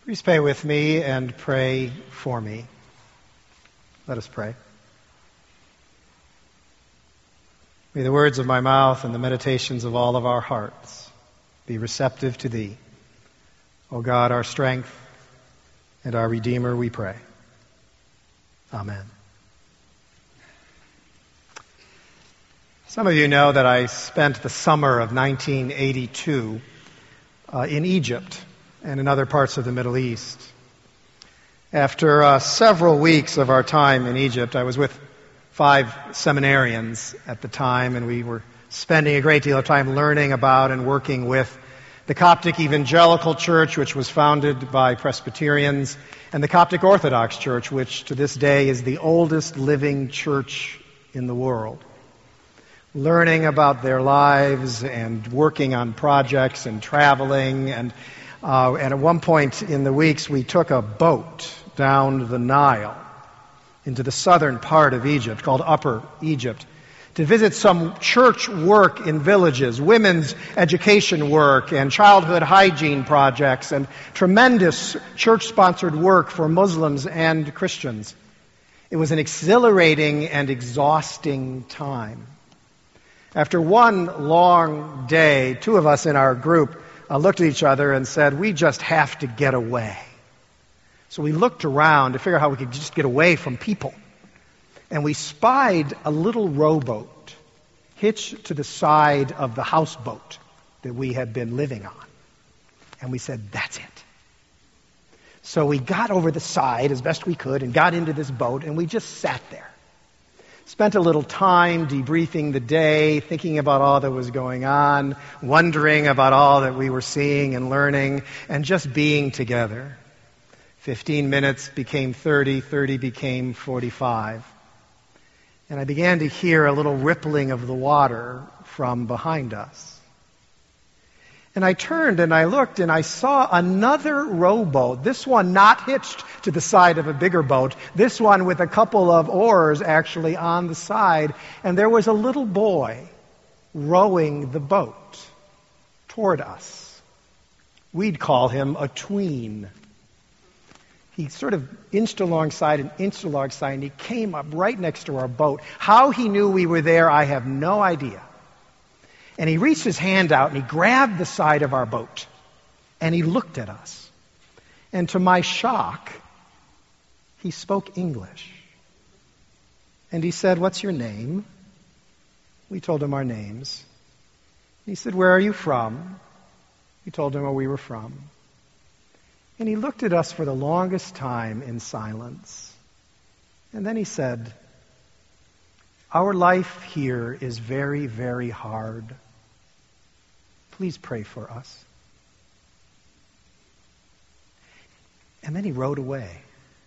Please pray with me and pray for me. Let us pray. May the words of my mouth and the meditations of all of our hearts be receptive to Thee. O God, our strength and our Redeemer, we pray. Amen. Some of you know that I spent the summer of 1982 in Egypt and in other parts of the Middle East. After several weeks of our time in Egypt, I was with 5 seminarians at the time, and we were spending a great deal of time learning about and working with the Coptic Evangelical Church, which was founded by Presbyterians, and the Coptic Orthodox Church, which to this day is the oldest living church in the world. Learning about their lives and working on projects and traveling, and at one point in the weeks we took a boat down the Nile into the southern part of Egypt, called Upper Egypt, to visit some church work in villages, women's education work, and childhood hygiene projects, and tremendous church-sponsored work for Muslims and Christians. It was an exhilarating and exhausting time. After one long day, 2 of us in our group looked at each other and said, "We just have to get away." So we looked around to figure out how we could just get away from people. And we spied a little rowboat hitched to the side of the houseboat that we had been living on. And we said, "That's it." So we got over the side as best we could and got into this boat, and we just sat there. Spent a little time debriefing the day, thinking about all that was going on, wondering about all that we were seeing and learning, and just being together. 15 minutes became 30, 30 became 45. And I began to hear a little rippling of the water from behind us. And I turned and I looked and I saw another rowboat, this one not hitched to the side of a bigger boat, this one with a couple of oars actually on the side, and there was a little boy rowing the boat toward us. We'd call him a tween. He sort of inched alongside, and he came up right next to our boat. How he knew we were there, I have no idea. And he reached his hand out and he grabbed the side of our boat and he looked at us. And to my shock, he spoke English. And he said, "What's your name?" We told him our names. He said, "Where are you from?" We told him where we were from. And he looked at us for the longest time in silence. And then he said, "Our life here is very, very hard. Please pray for us." And then he rowed away.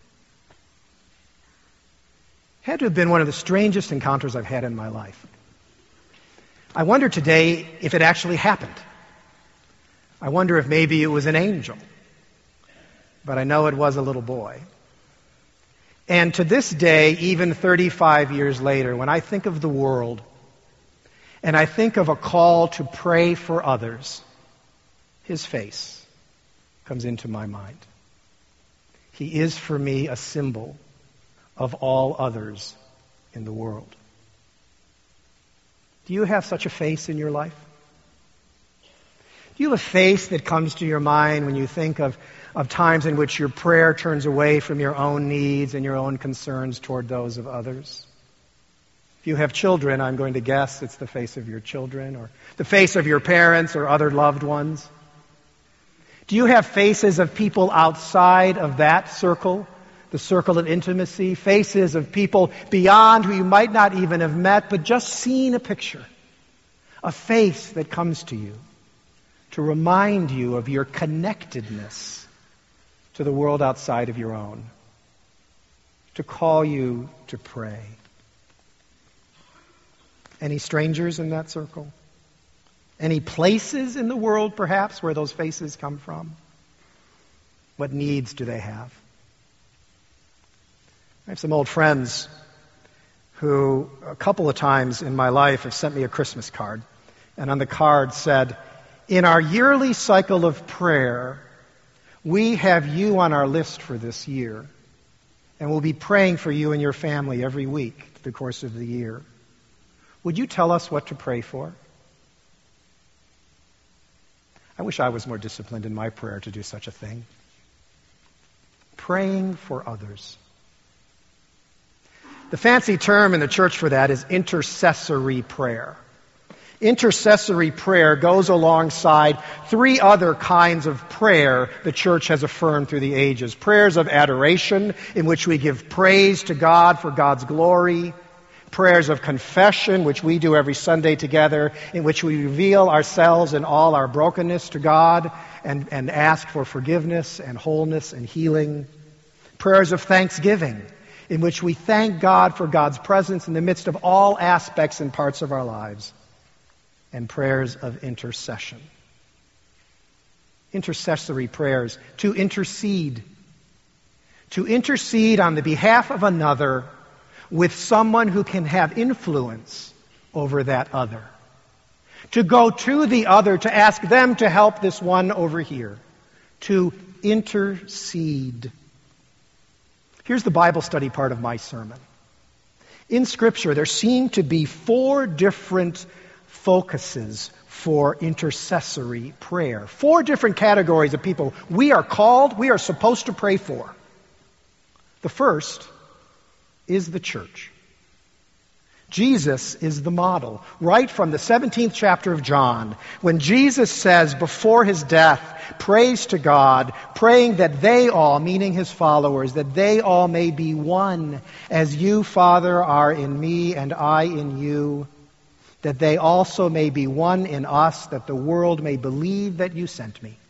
Had to have been one of the strangest encounters I've had in my life. I wonder today if it actually happened. I wonder if maybe it was an angel. But I know it was a little boy. And to this day, even 35 years later, when I think of the world and I think of a call to pray for others, his face comes into my mind. He is for me a symbol of all others in the world. Do you have such a face in your life? Do you have a face that comes to your mind when you think of times in which your prayer turns away from your own needs and your own concerns toward those of others? If you have children, I'm going to guess it's the face of your children or the face of your parents or other loved ones. Do you have faces of people outside of that circle, the circle of intimacy, faces of people beyond who you might not even have met, but just seen a picture, a face that comes to you to remind you of your connectedness to the world outside of your own, to call you to pray? Any strangers in that circle? Any places in the world, perhaps, where those faces come from? What needs do they have? I have some old friends who, a couple of times in my life, have sent me a Christmas card. And on the card said, "In our yearly cycle of prayer, We have you on our list for this year, and we'll be praying for you and your family every week through the course of the year. Would you tell us what to pray for? I wish I was more disciplined in my prayer to do such a thing. Praying for others. The fancy term in the church for that is intercessory prayer. Intercessory prayer goes alongside three other kinds of prayer the church has affirmed through the ages. Prayers of adoration, in which we give praise to God for God's glory. Prayers of confession, which we do every Sunday together, in which we reveal ourselves and all our brokenness to God and ask for forgiveness and wholeness and healing. Prayers of thanksgiving, in which we thank God for God's presence in the midst of all aspects and parts of our lives. And prayers of intercession. Intercessory prayers, to intercede. To intercede on the behalf of another with someone who can have influence over that other. To go to the other, to ask them to help this one over here. To intercede. Here's the Bible study part of my sermon. In Scripture, there seem to be 4 different focuses for intercessory prayer. 4 different categories of people we are supposed to pray for. The first is the church. Jesus is the model. Right from the 17th chapter of John, when Jesus says before his death, prays to God, praying that they all, meaning his followers, that they all may be one, as you, Father, are in me and I in you, that they also may be one in us, that the world may believe that you sent me.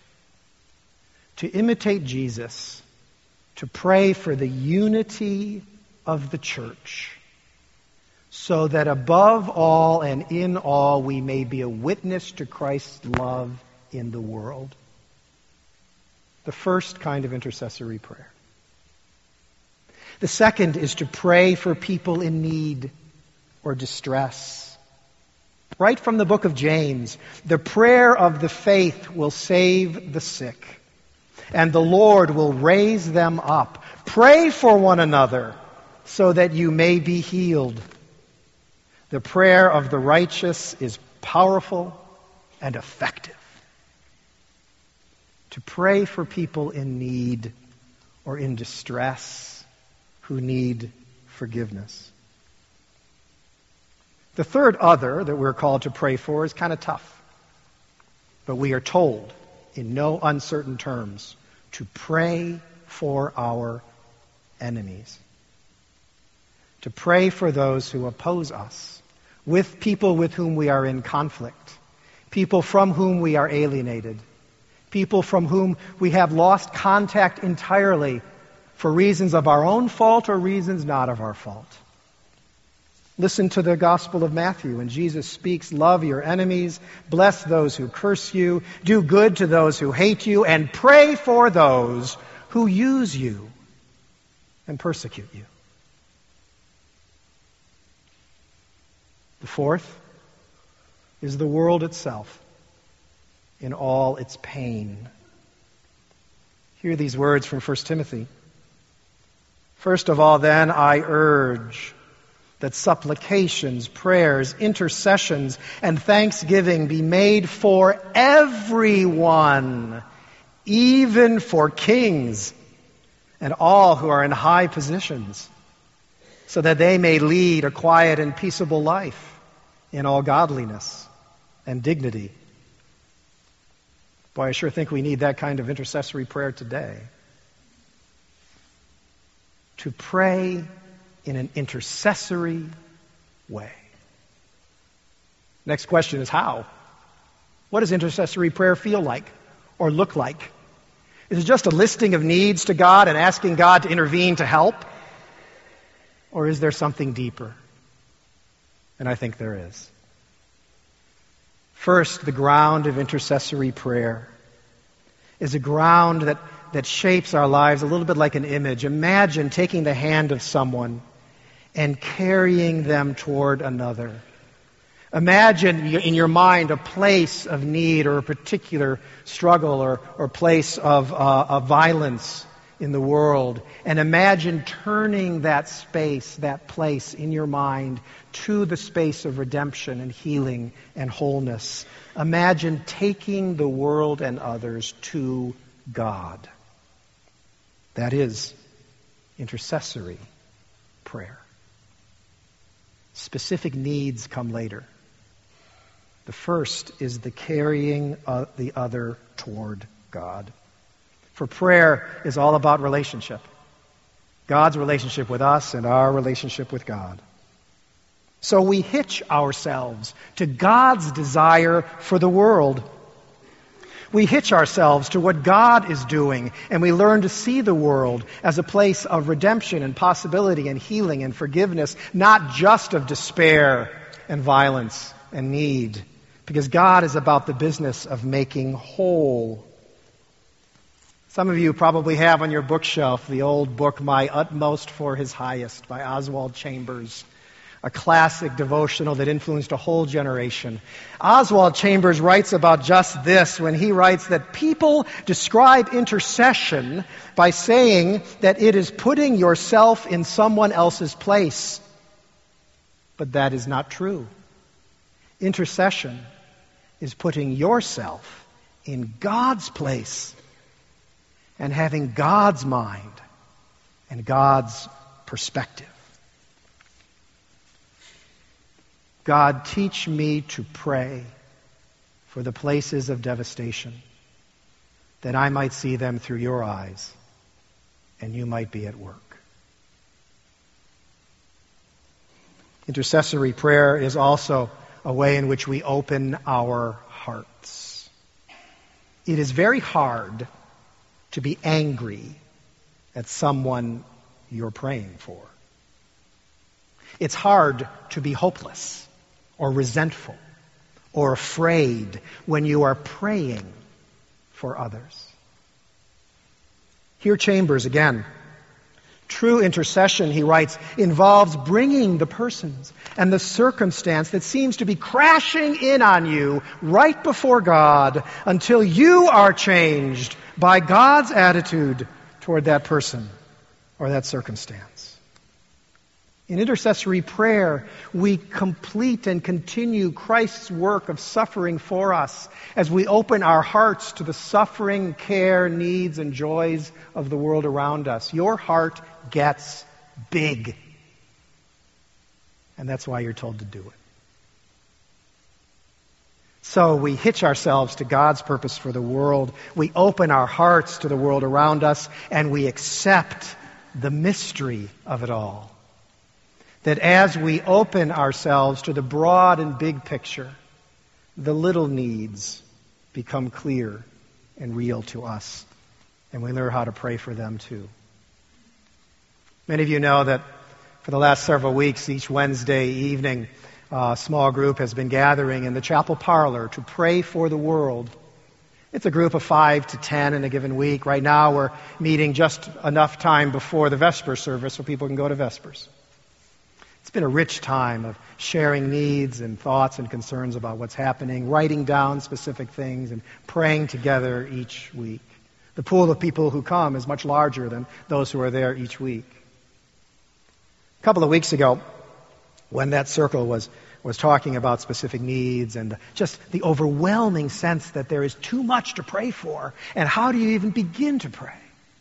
To imitate Jesus, to pray for the unity of the church, so that above all and in all we may be a witness to Christ's love in the world. The first kind of intercessory prayer. The second is to pray for people in need or distress. Right from the book of James, the prayer of the faith will save the sick, and the Lord will raise them up. Pray for one another so that you may be healed. The prayer of the righteous is powerful and effective. To pray for people in need or in distress who need forgiveness. The third other that we're called to pray for is kind of tough. But we are told in no uncertain terms to pray for our enemies. To pray for those who oppose us, with people with whom we are in conflict, people from whom we are alienated, people from whom we have lost contact entirely for reasons of our own fault or reasons not of our fault. Listen to the Gospel of Matthew when Jesus speaks, love your enemies, bless those who curse you, do good to those who hate you, and pray for those who use you and persecute you. The fourth is the world itself in all its pain. Hear these words from 1 Timothy. First of all, then, I urge that supplications, prayers, intercessions, and thanksgiving be made for everyone, even for kings and all who are in high positions, so that they may lead a quiet and peaceable life in all godliness and dignity. Boy, I sure think we need that kind of intercessory prayer today. To pray in an intercessory way. Next question is how? What does intercessory prayer feel like or look like? Is it just a listing of needs to God and asking God to intervene to help? Or is there something deeper? And I think there is. First, the ground of intercessory prayer is a ground that shapes our lives a little bit like an image. Imagine taking the hand of someone and carrying them toward another. Imagine in your mind a place of need or a particular struggle or place of violence in the world. And imagine turning that space, that place in your mind to the space of redemption and healing and wholeness. Imagine taking the world and others to God. That is intercessory prayer. Specific needs come later. The first is the carrying of the other toward God. For prayer is all about relationship. God's relationship with us and our relationship with God. So we hitch ourselves to God's desire for the world. We hitch ourselves to what God is doing, and we learn to see the world as a place of redemption and possibility and healing and forgiveness, not just of despair and violence and need, because God is about the business of making whole. Some of you probably have on your bookshelf the old book, My Utmost for His Highest, by Oswald Chambers, a classic devotional that influenced a whole generation. Oswald Chambers writes about just this when he writes that people describe intercession by saying that it is putting yourself in someone else's place. But that is not true. Intercession is putting yourself in God's place and having God's mind and God's perspective. God, teach me to pray for the places of devastation, that I might see them through your eyes and you might be at work. Intercessory prayer is also a way in which we open our hearts. It is very hard to be angry at someone you're praying for. It's hard to be hopeless or resentful or afraid when you are praying for others. Hear Chambers again. True intercession, he writes, involves bringing the persons and the circumstance that seems to be crashing in on you right before God until you are changed by God's attitude toward that person or that circumstance. In intercessory prayer, we complete and continue Christ's work of suffering for us as we open our hearts to the suffering, care, needs, and joys of the world around us. Your heart gets big. And that's why you're told to do it. So we hitch ourselves to God's purpose for the world. We open our hearts to the world around us, and we accept the mystery of it all. That as we open ourselves to the broad and big picture, the little needs become clear and real to us, and we learn how to pray for them too. Many of you know that for the last several weeks, each Wednesday evening, a small group has been gathering in the chapel parlor to pray for the world. It's a group of 5 to 10 in a given week. Right now, we're meeting just enough time before the Vesper service so people can go to Vespers. It's been a rich time of sharing needs and thoughts and concerns about what's happening, writing down specific things, and praying together each week. The pool of people who come is much larger than those who are there each week. A couple of weeks ago, when that circle was talking about specific needs and just the overwhelming sense that there is too much to pray for, and how do you even begin to pray?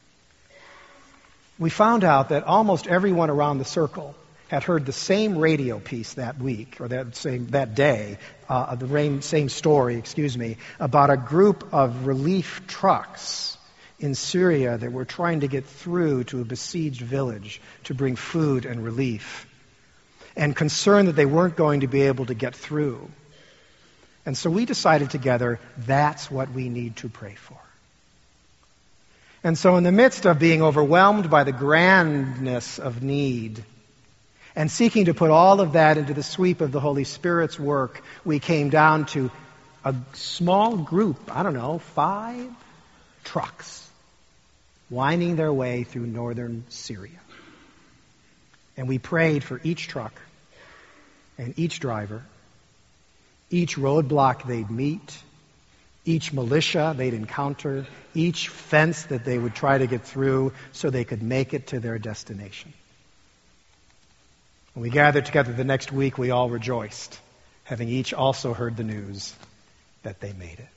We found out that almost everyone around the circle had heard the same radio piece that week, or that day, same story, about a group of relief trucks in Syria that were trying to get through to a besieged village to bring food and relief, and concerned that they weren't going to be able to get through. And so we decided together, that's what we need to pray for. And so in the midst of being overwhelmed by the grandness of need, and seeking to put all of that into the sweep of the Holy Spirit's work, we came down to a small group, 5 trucks, winding their way through northern Syria. And we prayed for each truck and each driver each roadblock they'd meet, each militia they'd encounter, each fence that they would try to get through so they could make it to their destination. When we gathered together the next week, we all rejoiced, having each also heard the news that they made it.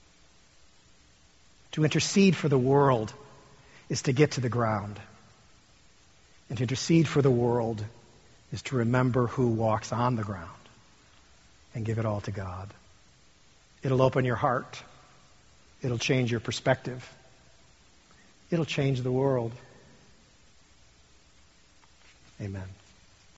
To intercede for the world is to get to the ground. And to intercede for the world is to remember who walks on the ground and give it all to God. It'll open your heart. It'll change your perspective. It'll change the world. Amen.